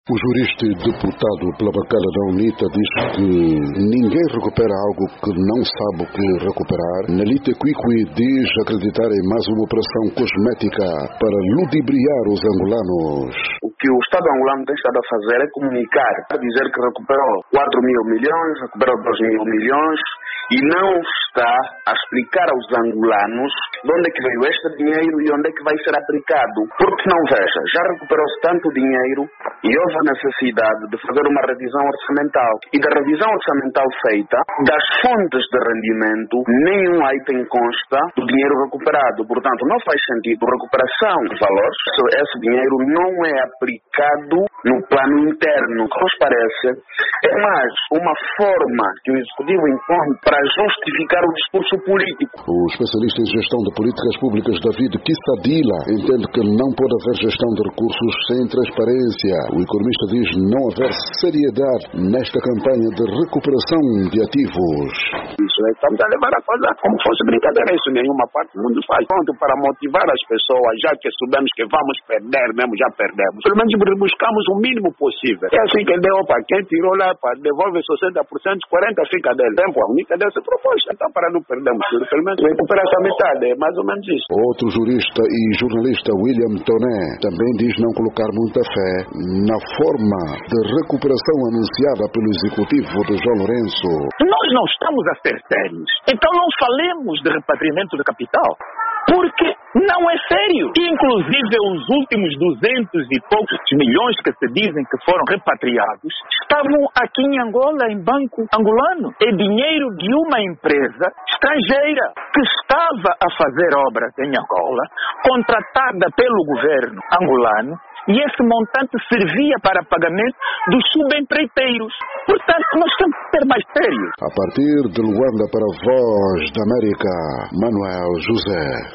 O jurista e deputado pela bancada da UNITA diz que ninguém recupera algo que não sabe o que recuperar. Nelita Kwikwi diz acreditar em mais uma operação cosmética para ludibriar os angolanos. O que o Estado angolano tem estado a fazer é comunicar, dizer que recuperou 4 mil milhões, recuperou 2 mil milhões e não está a explicar aos angolanos de onde é que veio este dinheiro e onde é que vai ser aplicado. Porque não veja, já recuperou-se tanto dinheiro e houve a necessidade de fazer uma revisão orçamental. E da revisão orçamental feita, das fontes de rendimento, nenhum item consta do dinheiro recuperado. Portanto, não faz sentido recuperação de valores. Esse dinheiro não é aplicado no plano interno. O que nos parece é mais uma forma que o Executivo impõe para justificar o discurso político. O especialista em gestão de políticas públicas David Kissadila entende que não pode haver gestão de recursos sem transparência. O economista diz não haver seriedade nesta campanha de recuperação de ativos. Estamos a levar a coisa como fosse brincadeira. Isso nenhuma parte do mundo faz. Pronto, para motivar as pessoas, já que soubemos que vamos perder mesmo, já perdemos. Pelo menos buscamos o mínimo possível. É assim que deu, para quem tirou lá, devolve 60%, 40% fica dele. Tempo, a única dessa proposta. Então, para não perdermos tudo, pelo menos recuperar essa metade. É mais ou menos isso. Outro jurista e jornalista, William Toné, também diz não colocar muita fé na forma de recuperação anunciada pelo executivo de João Lourenço. Nós não estamos a ser sérios. Então não falemos de repatriamento de capital, porque não é sério. Inclusive os últimos 200 e poucos milhões que se dizem que foram repatriados estavam aqui em Angola, em banco angolano. É dinheiro de uma empresa estrangeira que estava a fazer obras em Angola, contratada pelo governo angolano, e esse montante servia para pagamento dos subempreiteiros. Portanto, nós temos que ser mais sérios. A partir de Luanda para a Voz da América, Manuel José.